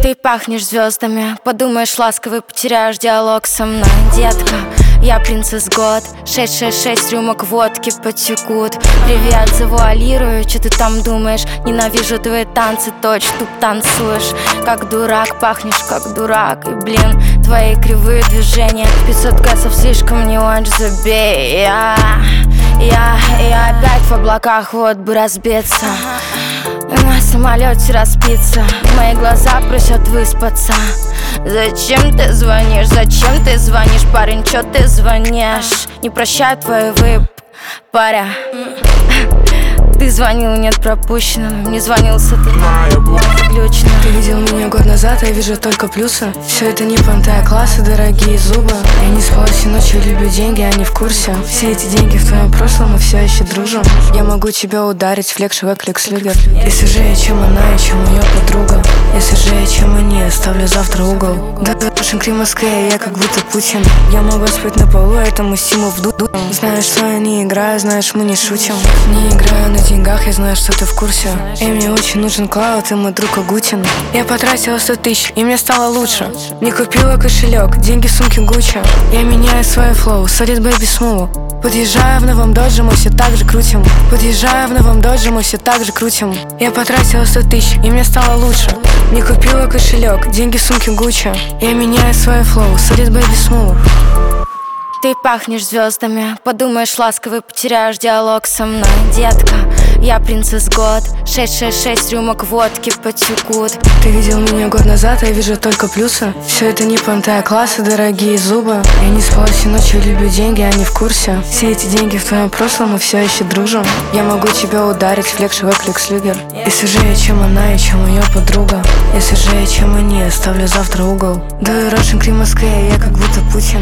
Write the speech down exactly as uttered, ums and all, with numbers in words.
Ты пахнешь звездами, подумаешь ласковый, потеряешь диалог со мной, детка. Я принцесс год, шесть шесть шесть рюмок водки потекут. Привет, завуалирую, что ты там думаешь? Ненавижу твои танцы, точь, тут танцуешь как дурак, пахнешь как дурак. И блин, твои кривые движения, пятьсот кэсов слишком не очень, забей. Я, я, я опять в облаках, вот бы разбиться, на самолете распиться. Мои глаза просят выспаться. Зачем ты звонишь, зачем ты звонишь, парень, чё ты звонишь? Не прощаю твои вып, паря. Ты звонил, нет пропущенного. Не звонил сатана, выключено. Ты видел меня год назад, я вижу только плюсы. Все это не понты, а классы, дорогие зубы. Я не спала всю ночь, я люблю деньги, а не в курсе. Все эти деньги в твоем прошлом, мы все еще дружим. Я могу тебя ударить, флекс, швек, лекс, люгер. Если же я чем она, и чем ее подруга. Если же я чем они, оставлю завтра угол. Да, Russian Cream Moscow, я как будто Путин. Я могу спать на полу, этому Симу в дуду. Знаешь, что я не играю, знаешь, мы не шутим. Не играю на деньгах, я знаю, что ты в курсе. И мне очень нужен клауд, и мой друг Агутин. Я потратила сто тысяч, и мне стало лучше. Не купила кошелек, деньги в сумке Гуччи. Я меняю свой флоу, солид бэйби смулу. Подъезжаю в новом додже, мы все так же крутим. Подъезжаю в новом додже, мы все так же крутим. Я потратила сто тысяч, и мне стало лучше. Не купила кошелек, деньги в сумке Гуччи. Я меняю свой флоу, солид бэйби смулу. Ты пахнешь звездами, подумаешь ласковый, потеряешь диалог со мной, детка. Я принцесс год, шесть шесть шесть рюмок водки потекут. Ты видел меня год назад, я вижу только плюсы. Все это не понты, а классы, дорогие зубы. Я не спала всю ночь, я люблю деньги, а не в курсе. Все эти деньги в твоем прошлом, мы все еще дружим. Я могу тебя ударить, флекс, швек, лекс, люгер. Если же я чем она, и чем ее подруга. Если же я чем они, оставлю завтра угол. Да, Russian Cream Moscow, я как будто Путин.